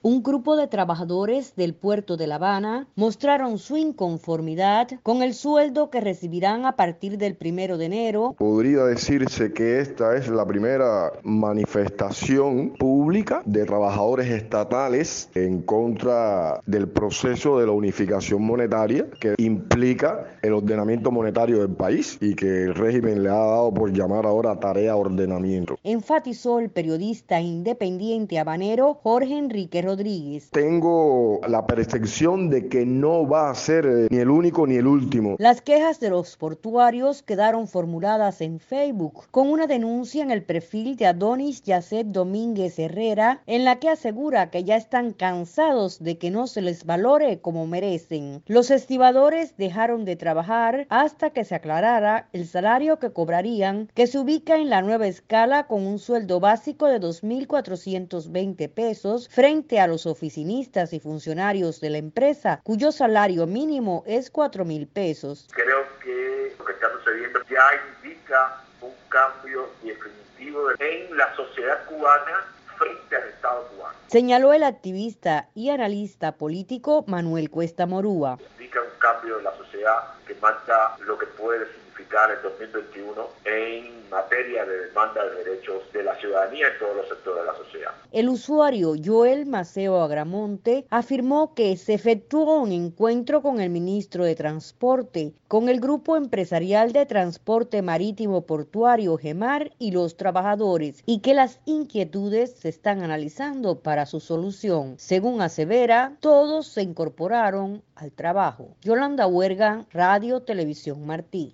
Un grupo de trabajadores del puerto de La Habana mostraron su inconformidad con el sueldo que recibirán a partir del 1 de enero. Podría decirse que esta es la primera manifestación pública de trabajadores estatales en contra del proceso de la unificación monetaria que implica el ordenamiento monetario del país y que el régimen le ha dado por llamar ahora tarea ordenamiento. Enfatizó el periodista independiente habanero Jorge Enrique Rodríguez. Tengo la percepción de que no va a ser ni el único ni el último. Las quejas de los portuarios quedaron formuladas en Facebook con una denuncia en el perfil de Adonis Yacet Domínguez Herrera, en la que asegura que ya están cansados de que no se les valore como merecen. Los estibadores dejaron de trabajar hasta que se aclarara el salario que cobrarían, que se ubica en la nueva escala con un sueldo básico de 2.420 pesos frente a los oficinistas y funcionarios de la empresa, cuyo salario mínimo es 4.000 pesos. Creo que lo que está sucediendo ya indica un cambio definitivo en la sociedad cubana frente al Estado cubano. Señaló el activista y analista político Manuel Cuesta Morúa. Indica un cambio en la sociedad que marca lo que puede significar el 2021 en materia de demanda de derechos de la ciudadanía en todos los sectores de la sociedad. El usuario Joel Maceo Agramonte afirmó que se efectuó un encuentro con el ministro de Transporte, con el Grupo Empresarial de Transporte Marítimo Portuario GEMAR y los trabajadores, y que las inquietudes se están analizando para su solución. Según asevera, todos se incorporaron al trabajo. Yolanda Huerga, Radio Televisión Martí.